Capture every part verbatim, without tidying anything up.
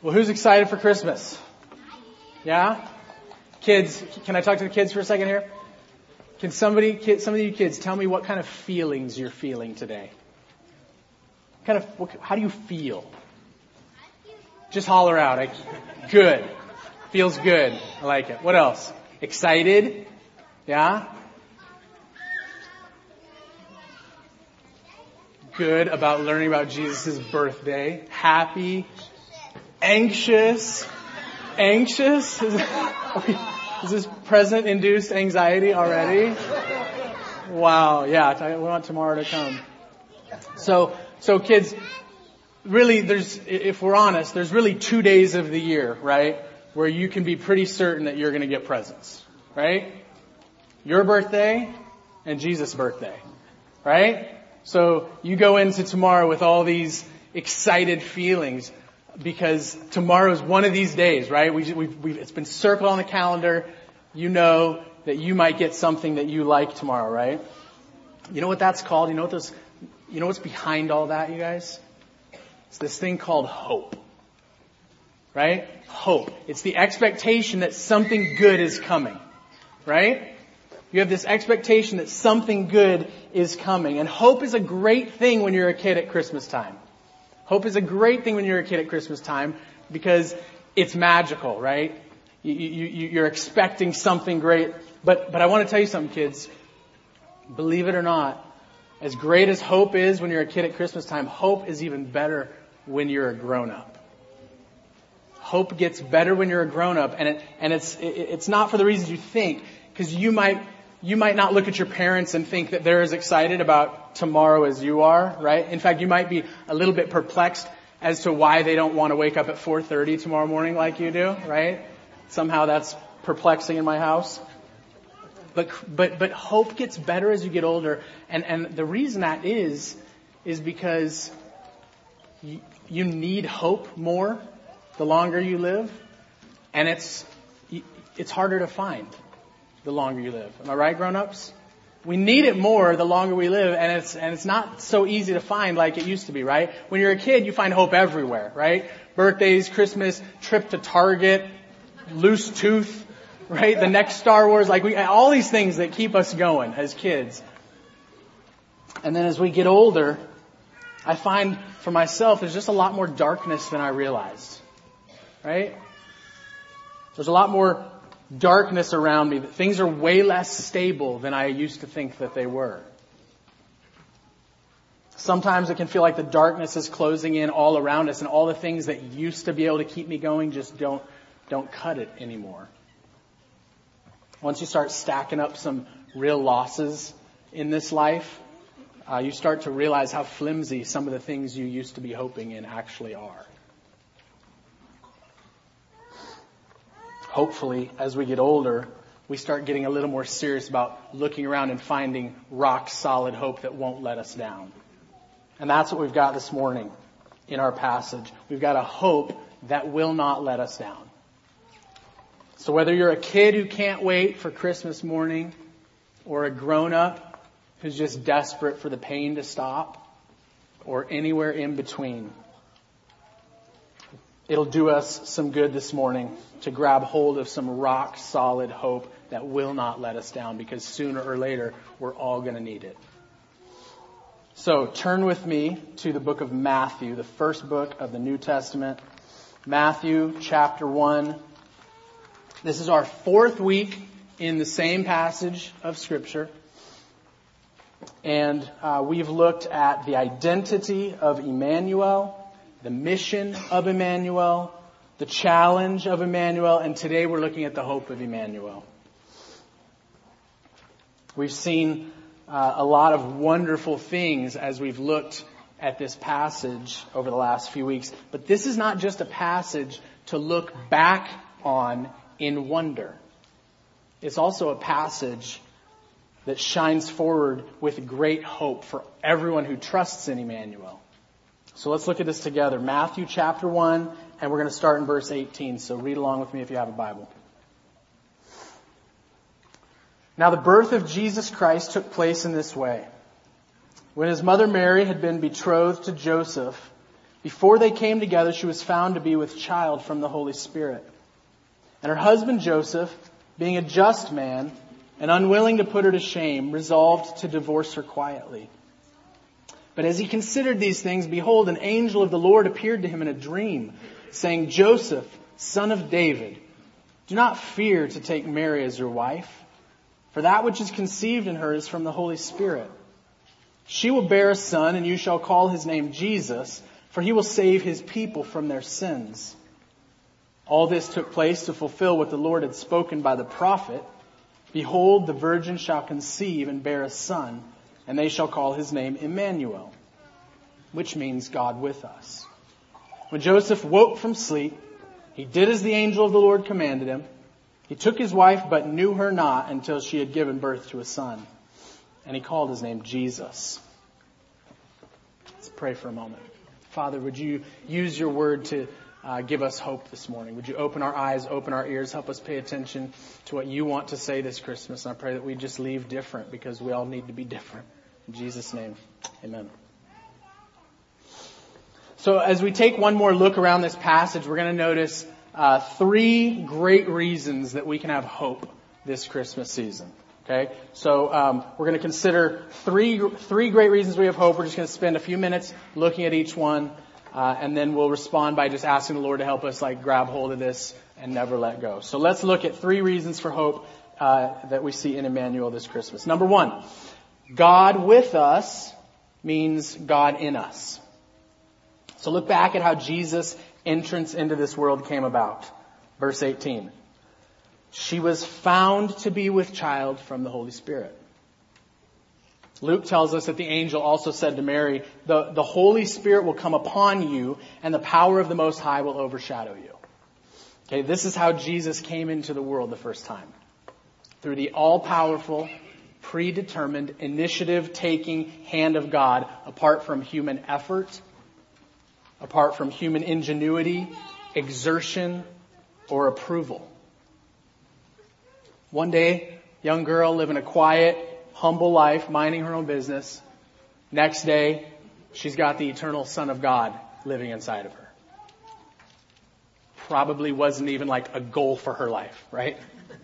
Well, who's excited for Christmas? Yeah? Kids, can I talk to the kids for a second here? Can somebody, kid, some of you kids, tell me what kind of feelings you're feeling today? Kind of, what, how do you feel? Just holler out. I, good. Feels good. I like it. What else? Excited? Yeah? Good about learning about Jesus' birthday. Happy? Anxious? Anxious? Is, is this present-induced anxiety already? Wow, yeah, we want tomorrow to come. So, so kids, really, there's, if we're honest, there's really two days of the year, right, where you can be pretty certain that you're going to get presents, right? Your birthday and Jesus' birthday, right? So you go into tomorrow with all these excited feelings because tomorrow's one of these days, right? We, we've, we've, it's been circled on the calendar. You know that you might get something that you like tomorrow, right? You know what that's called? You know what those, you know what's behind all that, you guys? It's this thing called hope. Right? Hope. It's the expectation that something good is coming. Right? You have this expectation that something good is coming. And hope is a great thing when you're a kid at Christmas time. Hope is a great thing when you're a kid at Christmas time because it's magical, right? You, you, you're expecting something great. But, but I want to tell you something, kids. Believe it or not, as great as hope is when you're a kid at Christmas time, hope is even better when you're a grown-up. Hope gets better when you're a grown-up, and it, and it's it, it's not for the reasons you think, because you might you might not look at your parents and think that they're as excited about tomorrow as you are, right? In fact, you might be a little bit perplexed as to why they don't want to wake up at four thirty tomorrow morning like you do, right? Somehow that's perplexing in my house. But but but hope gets better as you get older, and and the reason that is is because you, you need hope more the longer you live, and it's it's harder to find the longer you live. Am I right, grown-ups? We need it more the longer we live, and it's and it's not so easy to find like it used to be, right? When you're a kid, you find hope everywhere, right? Birthdays, Christmas, trip to Target, loose tooth, right? The next Star Wars, like we all these things that keep us going as kids. And then as we get older, I find for myself there's just a lot more darkness than I realized. Right? There's a lot more darkness around me. Things are way less stable than I used to think that they were. Sometimes it can feel like the darkness is closing in all around us, and all the things that used to be able to keep me going just don't don't cut it anymore. Once you start stacking up some real losses in this life, uh, you start to realize how flimsy some of the things you used to be hoping in actually are. Hopefully, as we get older, we start getting a little more serious about looking around and finding rock-solid hope that won't let us down. And that's what we've got this morning in our passage. We've got a hope that will not let us down. So whether you're a kid who can't wait for Christmas morning, or a grown-up who's just desperate for the pain to stop, or anywhere in between, it'll do us some good this morning to grab hold of some rock-solid hope that will not let us down, because sooner or later, we're all going to need it. So turn with me to the book of Matthew, the first book of the New Testament. Matthew chapter one. This is our fourth week in the same passage of Scripture. And uh, we've looked at the identity of Emmanuel, the mission of Emmanuel, the challenge of Emmanuel, and today we're looking at the hope of Emmanuel. We've seen uh, a lot of wonderful things as we've looked at this passage over the last few weeks. But this is not just a passage to look back on in wonder. It's also a passage that shines forward with great hope for everyone who trusts in Emmanuel. So let's look at this together. Matthew chapter one, and we're going to start in verse eighteen. So read along with me if you have a Bible. Now the birth of Jesus Christ took place in this way. When his mother Mary had been betrothed to Joseph, Before they came together, she was found to be with child from the Holy Spirit. And her husband Joseph, being a just man and unwilling to put her to shame, resolved to divorce her quietly. But as he considered these things, behold, an angel of the Lord appeared to him in a dream, saying, Joseph, son of David, do not fear to take Mary as your wife, for that which is conceived in her is from the Holy Spirit. She will bear a son, and you shall call his name Jesus, for he will save his people from their sins. All this took place to fulfill what the Lord had spoken by the prophet. Behold, the virgin shall conceive and bear a son, and they shall call his name Emmanuel, which means God with us. When Joseph woke from sleep, he did as the angel of the Lord commanded him. He took his wife, but knew her not until she had given birth to a son. And he called his name Jesus. Let's pray for a moment. Father, would you use your word to uh, give us hope this morning? Would you open our eyes, open our ears, help us pay attention to what you want to say this Christmas? And I pray that we just leave different, because we all need to be different. In Jesus' name, amen. So as we take one more look around this passage, we're going to notice uh, three great reasons that we can have hope this Christmas season. Okay, so um, we're going to consider three three great reasons we have hope. We're just going to spend a few minutes looking at each one, uh, and then we'll respond by just asking the Lord to help us like grab hold of this and never let go. So let's look at three reasons for hope uh, that we see in Emmanuel this Christmas. Number one, God with us means God in us. So look back at how Jesus' entrance into this world came about. Verse eighteen. She was found to be with child from the Holy Spirit. Luke tells us that the angel also said to Mary, the, the Holy Spirit will come upon you, and the power of the Most High will overshadow you. Okay, this is how Jesus came into the world the first time. Through the all-powerful, predetermined, initiative-taking hand of God, apart from human effort, apart from human ingenuity, exertion, or approval. One day, young girl living a quiet, humble life, minding her own business. Next day, she's got the eternal Son of God living inside of her. Probably wasn't even like a goal for her life, right?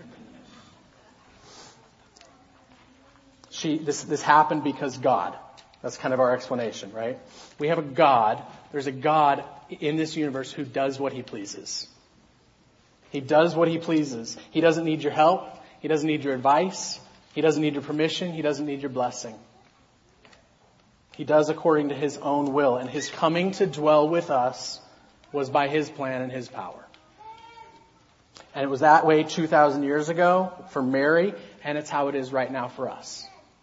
She, this, this happened because God. That's kind of our explanation, right? We have a God. There's a God in this universe who does what he pleases. He does what he pleases. He doesn't need your help. He doesn't need your advice. He doesn't need your permission. He doesn't need your blessing. He does according to his own will. And his coming to dwell with us was by his plan and his power. And it was that way two thousand years ago for Mary, and it's how it is right now for us.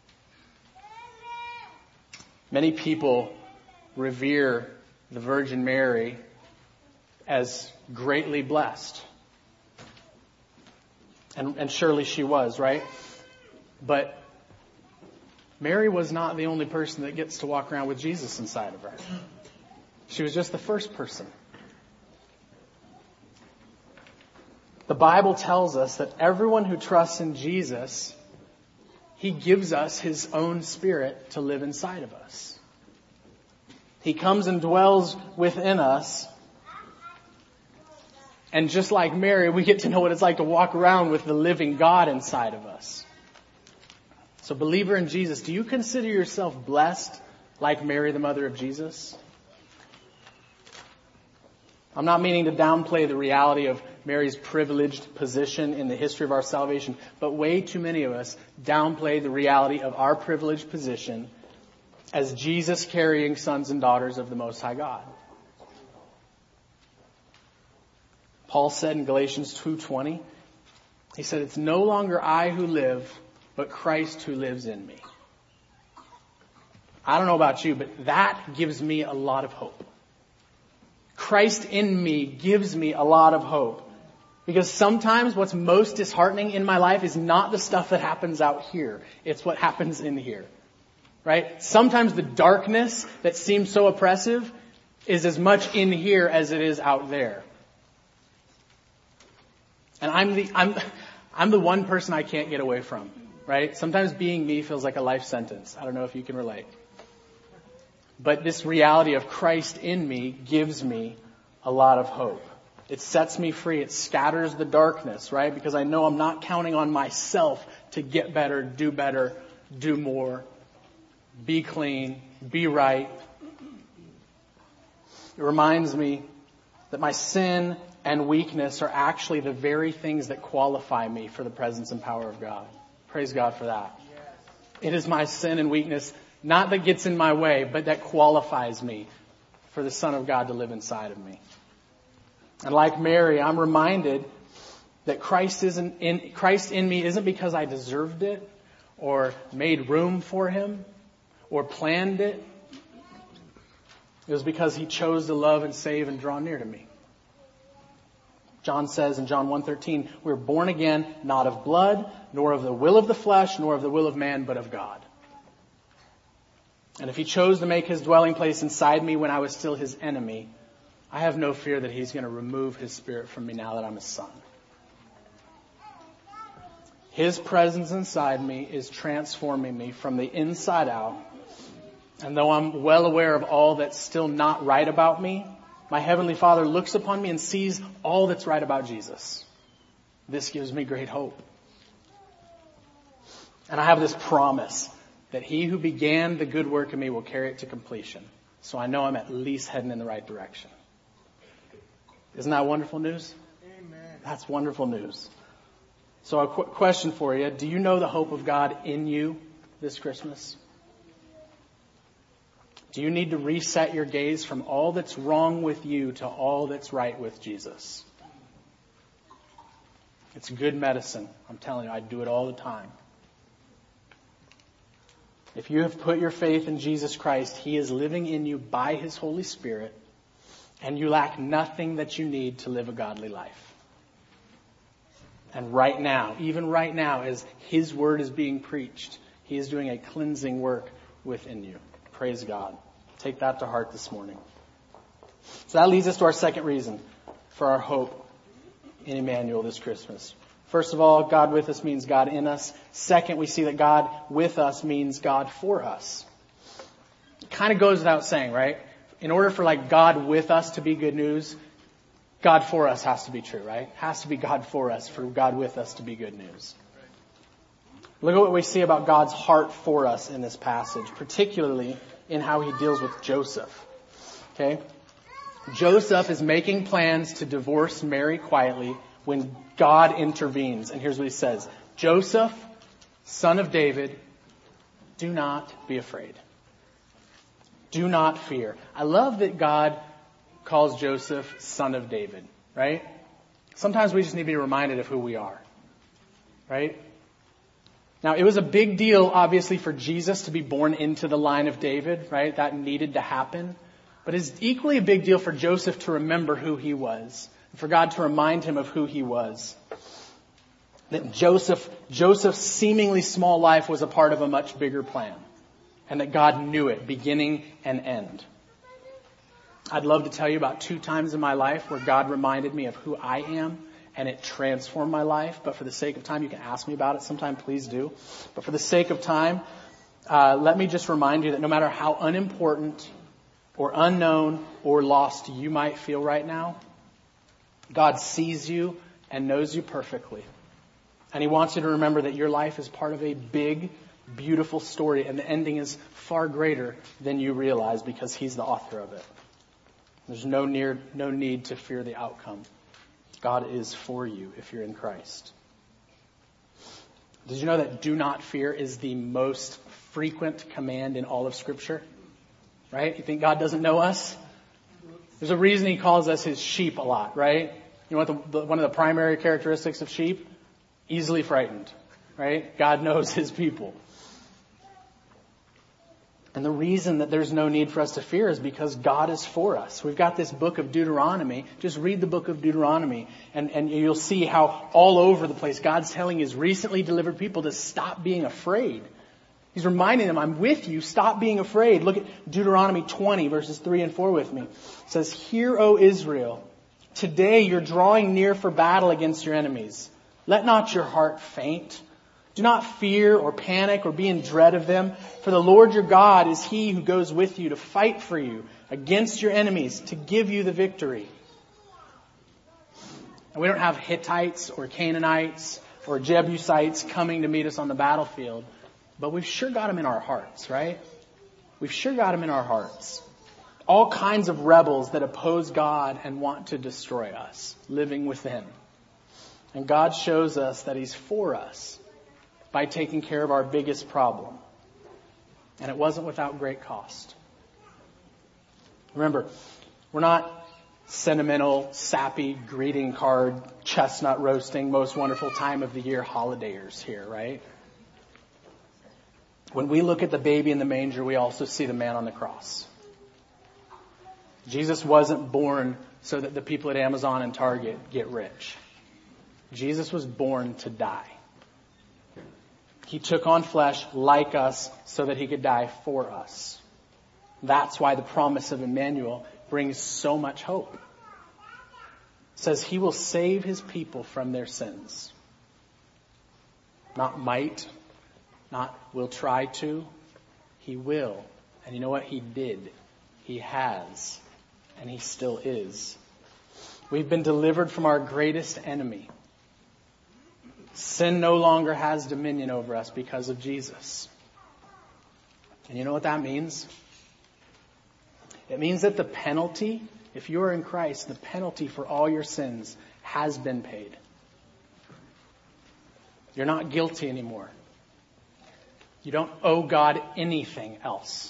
Many people revere the Virgin Mary as greatly blessed. And, and surely she was, right? But Mary was not the only person that gets to walk around with Jesus inside of her. She was just the first person. The Bible tells us that everyone who trusts in Jesus, he gives us his own Spirit to live inside of us. He comes and dwells within us. And just like Mary, we get to know what it's like to walk around with the living God inside of us. So believer in Jesus, do you consider yourself blessed like Mary, the mother of Jesus? I'm not meaning to downplay the reality of Mary's privileged position in the history of our salvation, but way too many of us downplay the reality of our privileged position as Jesus carrying sons and daughters of the Most High God. Paul said in Galatians two twenty, he said, it's no longer I who live, but Christ who lives in me. I don't know about you, but that gives me a lot of hope. Christ in me gives me a lot of hope. Because sometimes what's most disheartening in my life is not the stuff that happens out here. It's what happens in here. Right? Sometimes the darkness that seems so oppressive is as much in here as it is out there. And I'm the, I'm, I'm the one person I can't get away from, right? Sometimes being me feels like a life sentence. I don't know if you can relate. But this reality of Christ in me gives me a lot of hope. It sets me free. It scatters the darkness, right? Because I know I'm not counting on myself to get better, do better, do more, be clean, be right. It reminds me that my sin and weakness are actually the very things that qualify me for the presence and power of God. Praise God for that. It is my sin and weakness, not that gets in my way, but that qualifies me for the Son of God to live inside of me. And like Mary, I'm reminded that Christ isn't in Christ in me isn't because I deserved it or made room for him or planned it. It was because he chose to love and save and draw near to me. John says in John one thirteen, we're born again, not of blood, nor of the will of the flesh, nor of the will of man, but of God. And if he chose to make his dwelling place inside me when I was still his enemy, I have no fear that he's going to remove his Spirit from me now that I'm his son. His presence inside me is transforming me from the inside out. And though I'm well aware of all that's still not right about me, my Heavenly Father looks upon me and sees all that's right about Jesus. This gives me great hope. And I have this promise that he who began the good work in me will carry it to completion. So I know I'm at least heading in the right direction. Isn't that wonderful news? Amen. That's wonderful news. So a qu- question for you. Do you know the hope of God in you this Christmas? Do you need to reset your gaze from all that's wrong with you to all that's right with Jesus? It's good medicine. I'm telling you, I do it all the time. If you have put your faith in Jesus Christ, he is living in you by his Holy Spirit, and you lack nothing that you need to live a godly life. And right now, even right now, as his word is being preached, he is doing a cleansing work within you. Praise God. Take that to heart this morning. So that leads us to our second reason for our hope in Emmanuel this Christmas. First of all, God with us means God in us. Second, we see that God with us means God for us. It kind of goes without saying, right? In order for like God with us to be good news, God for us has to be true, right? It has to be God for us for God with us to be good news. Look at what we see about God's heart for us in this passage, particularly in how he deals with Joseph. Okay? Joseph is making plans to divorce Mary quietly when God intervenes. And here's what he says. Joseph, son of David, do not be afraid. Do not fear. I love that God calls Joseph son of David, right? Sometimes we just need to be reminded of who we are, right? Now, it was a big deal, obviously, for Jesus to be born into the line of David, right? That needed to happen. But it's equally a big deal for Joseph to remember who he was, for God to remind him of who he was. That Joseph, Joseph's seemingly small life was a part of a much bigger plan. And that God knew it, beginning and end. I'd love to tell you about two times in my life where God reminded me of who I am, and it transformed my life. But for the sake of time, you can ask me about it sometime, please do. But for the sake of time, uh, let me just remind you that no matter how unimportant or unknown or lost you might feel right now, God sees you and knows you perfectly. And he wants you to remember that your life is part of a big, beautiful story, and the ending is far greater than you realize because he's the author of it. There's no near, no need to fear the outcome. God is for you if you're in Christ. Did you know that do not fear is the most frequent command in all of Scripture? Right? You think God doesn't know us? There's a reason he calls us his sheep a lot, right? You know what the, the, one of the primary characteristics of sheep? Easily frightened, right? God knows his people. And the reason that there's no need for us to fear is because God is for us. We've got this book of Deuteronomy. Just read the book of Deuteronomy and, and you'll see how all over the place God's telling his recently delivered people to stop being afraid. He's reminding them, I'm with you. Stop being afraid. Look at Deuteronomy twenty, verses three and four with me. It says, Hear, O Israel, today you're drawing near for battle against your enemies. Let not your heart faint, Do not fear or panic or be in dread of them, for the Lord your God is He who goes with you to fight for you against your enemies, to give you the victory. And we don't have Hittites or Canaanites or Jebusites coming to meet us on the battlefield, but we've sure got them in our hearts, right? We've sure got them in our hearts. All kinds of rebels that oppose God and want to destroy us, living within. And God shows us that He's for us by taking care of our biggest problem. And it wasn't without great cost. Remember, we're not sentimental, sappy, greeting card, chestnut roasting, most wonderful time of the year holidayers here, right? When we look at the baby in the manger, we also see the man on the cross. Jesus wasn't born so that the people at Amazon and Target get rich. Jesus was born to die. He took on flesh like us so that He could die for us. That's why the promise of Emmanuel brings so much hope. It says He will save His people from their sins. Not might, not will try to. He will. And you know what? He did. He has. And He still is. We've been delivered from our greatest enemy. Sin no longer has dominion over us because of Jesus. And you know what that means? It means that the penalty, if you are in Christ, the penalty for all your sins has been paid. You're not guilty anymore. You don't owe God anything else.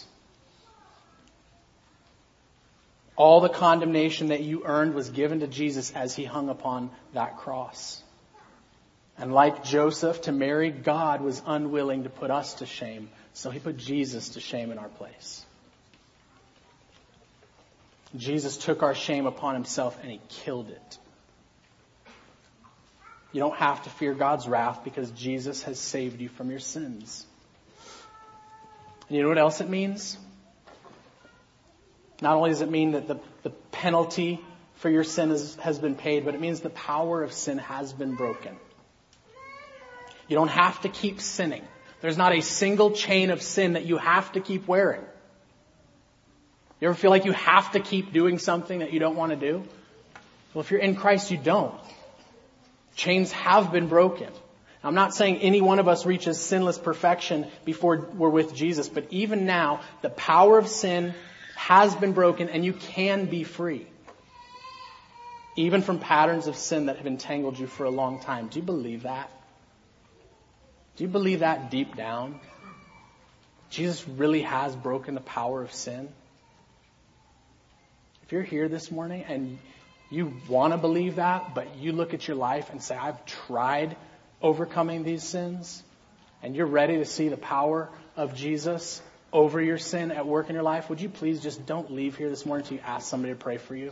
All the condemnation that you earned was given to Jesus as He hung upon that cross. And like Joseph to Mary, God was unwilling to put us to shame. So He put Jesus to shame in our place. Jesus took our shame upon Himself and He killed it. You don't have to fear God's wrath because Jesus has saved you from your sins. And you know what else it means? Not only does it mean that the, the penalty for your sin is, has been paid, but it means the power of sin has been broken. You don't have to keep sinning. There's not a single chain of sin that you have to keep wearing. You ever feel like you have to keep doing something that you don't want to do? Well, if you're in Christ, you don't. Chains have been broken. I'm not saying any one of us reaches sinless perfection before we're with Jesus, but even now, the power of sin has been broken and you can be free. Even from patterns of sin that have entangled you for a long time. Do you believe that? Do you believe that deep down? Jesus really has broken the power of sin? If you're here this morning and you want to believe that, but you look at your life and say, I've tried overcoming these sins, and you're ready to see the power of Jesus over your sin at work in your life, would you please just don't leave here this morning until you ask somebody to pray for you?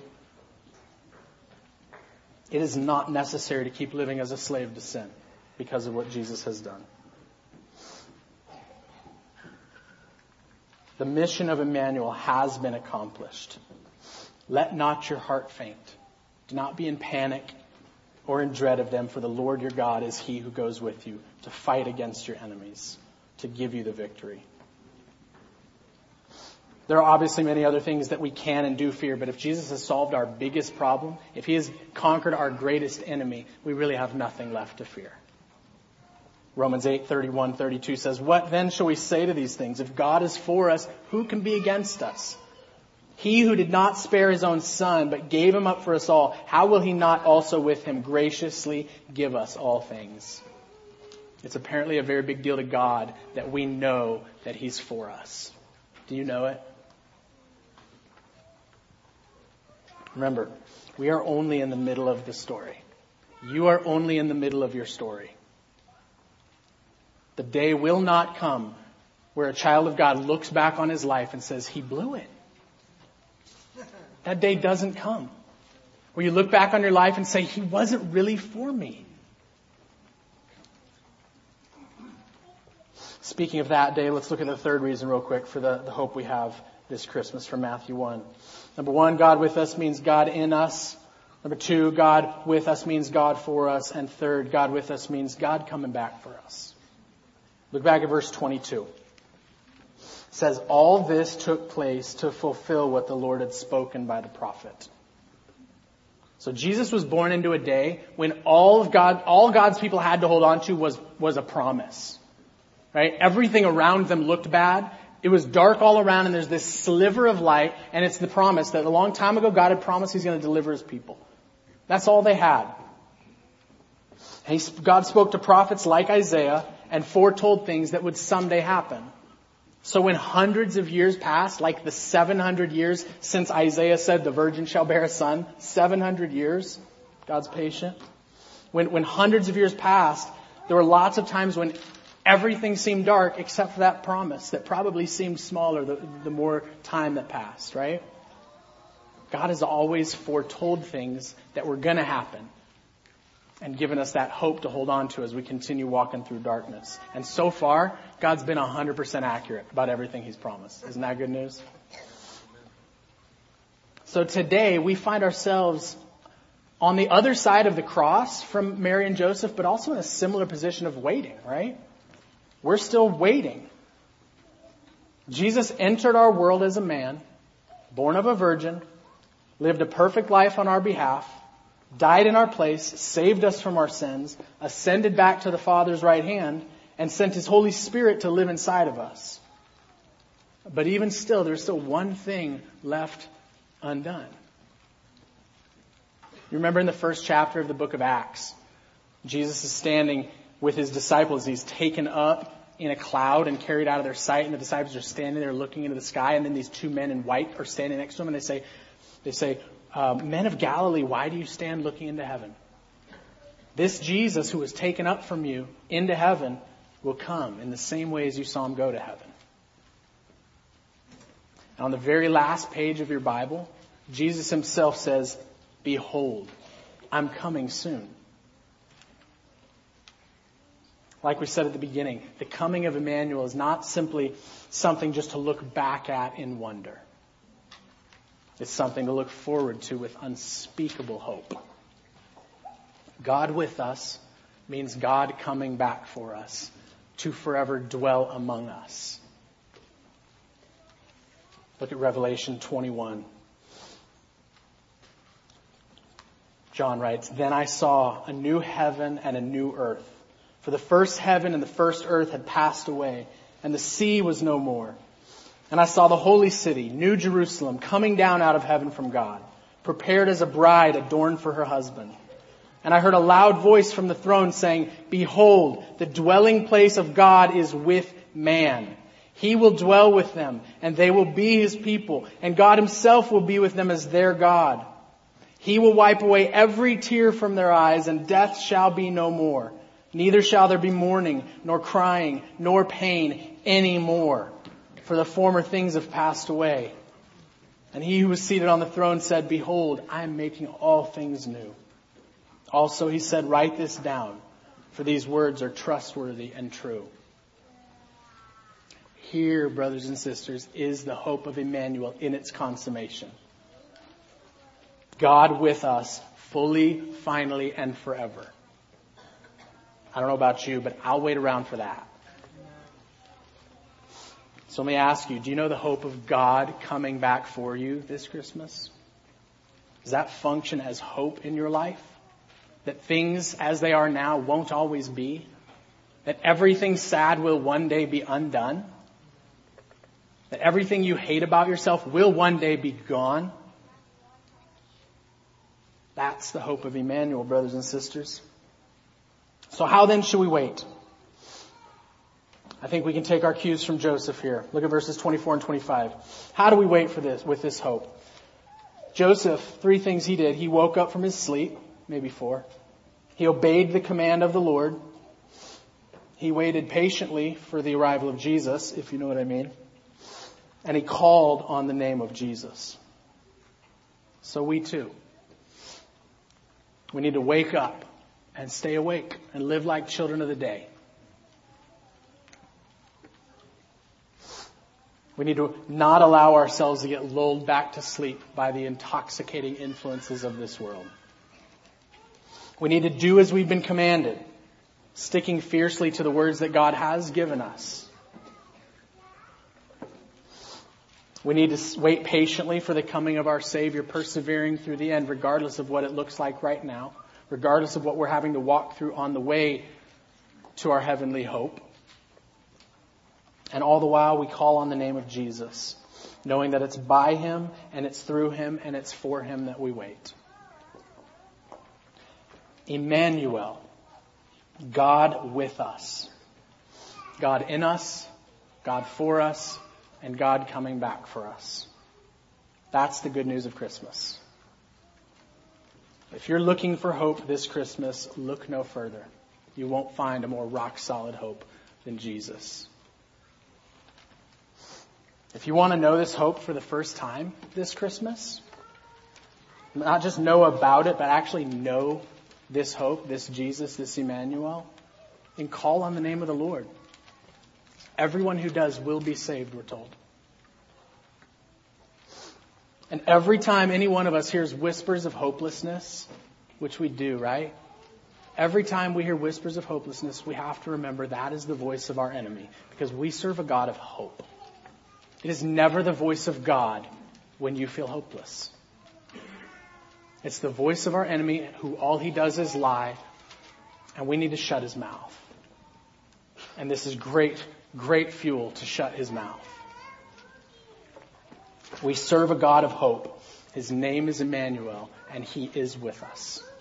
It is not necessary to keep living as a slave to sin because of what Jesus has done. The mission of Emmanuel has been accomplished. Let not your heart faint. Do not be in panic or in dread of them, for the Lord your God is He who goes with you to fight against your enemies, to give you the victory. There are obviously many other things that we can and do fear, but if Jesus has solved our biggest problem, if He has conquered our greatest enemy, we really have nothing left to fear. Romans eight, thirty-one, thirty-two says, what then shall we say to these things? If God is for us, who can be against us? He who did not spare His own Son, but gave Him up for us all, how will He not also with Him graciously give us all things? It's apparently a very big deal to God that we know that He's for us. Do you know it? Remember, we are only in the middle of the story. You are only in the middle of your story. The day will not come where a child of God looks back on his life and says, he blew it. That day doesn't come. Where you look back on your life and say, He wasn't really for me. Speaking of that day, let's look at the third reason real quick for the, the hope we have this Christmas from Matthew one. Number one, God with us means God in us. Number two, God with us means God for us. And third, God with us means God coming back for us. Look back at verse twenty-two. It says, all this took place to fulfill what the Lord had spoken by the prophet. So Jesus was born into a day when all of God, all God's people had to hold on to was, was a promise. Right? Everything around them looked bad. It was dark all around, and there's this sliver of light, and it's the promise that a long time ago God had promised He's going to deliver His people. That's all they had. And he, God spoke to prophets like Isaiah and foretold things that would someday happen. So when hundreds of years passed, like the seven hundred years since Isaiah said the virgin shall bear a son, seven hundred years, God's patient. When, when hundreds of years passed, there were lots of times when everything seemed dark except for that promise that probably seemed smaller the, the more time that passed, right? God has always foretold things that were going to happen and given us that hope to hold on to as we continue walking through darkness. And so far, God's been one hundred percent accurate about everything He's promised. Isn't that good news? So today, we find ourselves on the other side of the cross from Mary and Joseph, but also in a similar position of waiting, right? We're still waiting. Jesus entered our world as a man, born of a virgin, lived a perfect life on our behalf, died in our place, saved us from our sins, ascended back to the Father's right hand, and sent His Holy Spirit to live inside of us. But even still, there's still one thing left undone. You remember in the first chapter of the book of Acts, Jesus is standing with His disciples. He's taken up in a cloud and carried out of their sight, and the disciples are standing there looking into the sky, and then these two men in white are standing next to Him, and they say, they say, Uh, men of Galilee, why do you stand looking into heaven? This Jesus who was taken up from you into heaven will come in the same way as you saw Him go to heaven. And on the very last page of your Bible, Jesus Himself says, behold, I'm coming soon. Like we said at the beginning, the coming of Emmanuel is not simply something just to look back at in wonder. It's something to look forward to with unspeakable hope. God with us means God coming back for us to forever dwell among us. Look at Revelation twenty-one. John writes, then I saw a new heaven and a new earth. For the first heaven and the first earth had passed away, and the sea was no more. And I saw the holy city, New Jerusalem, coming down out of heaven from God, prepared as a bride adorned for her husband. And I heard a loud voice from the throne saying, behold, the dwelling place of God is with man. He will dwell with them, and they will be His people, and God Himself will be with them as their God. He will wipe away every tear from their eyes, and death shall be no more. Neither shall there be mourning, nor crying, nor pain any more. For the former things have passed away. And He who was seated on the throne said, behold, I am making all things new. Also He said, write this down, for these words are trustworthy and true. Here, brothers and sisters, is the hope of Emmanuel in its consummation. God with us, fully, finally, and forever. I don't know about you, but I'll wait around for that. So let me ask you, do you know the hope of God coming back for you this Christmas? Does that function as hope in your life? That things as they are now won't always be? That everything sad will one day be undone? That everything you hate about yourself will one day be gone? That's the hope of Emmanuel, brothers and sisters. So how then should we wait? I think we can take our cues from Joseph here. Look at verses twenty-four and twenty-five. How do we wait for this, with this hope? Joseph, three things he did. He woke up from his sleep, maybe four. He obeyed the command of the Lord. He waited patiently for the arrival of Jesus, if you know what I mean. And he called on the name of Jesus. So we too. We need to wake up and stay awake and live like children of the day. We need to not allow ourselves to get lulled back to sleep by the intoxicating influences of this world. We need to do as we've been commanded. sticking fiercely to the words that God has given us. We need to wait patiently for the coming of our Savior, persevering through the end, regardless of what it looks like right now, regardless of what we're having to walk through on the way to our heavenly hope. And all the while we call on the name of Jesus, knowing that it's by Him and it's through Him and it's for Him that we wait. Emmanuel, God with us. God in us, God for us, and God coming back for us. That's the good news of Christmas. If you're looking for hope this Christmas, look no further. You won't find a more rock-solid hope than Jesus. If you want to know this hope for the first time this Christmas, not just know about it, but actually know this hope, this Jesus, this Emmanuel, then call on the name of the Lord. Everyone who does will be saved, we're told. And every time any one of us hears whispers of hopelessness, which we do, right? Every time we hear whispers of hopelessness, we have to remember that is the voice of our enemy, because we serve a God of hope. It is never the voice of God when you feel hopeless. It's the voice of our enemy who all he does is lie, and we need to shut his mouth. And this is great, great fuel to shut his mouth. We serve a God of hope. His name is Emmanuel, and he is with us.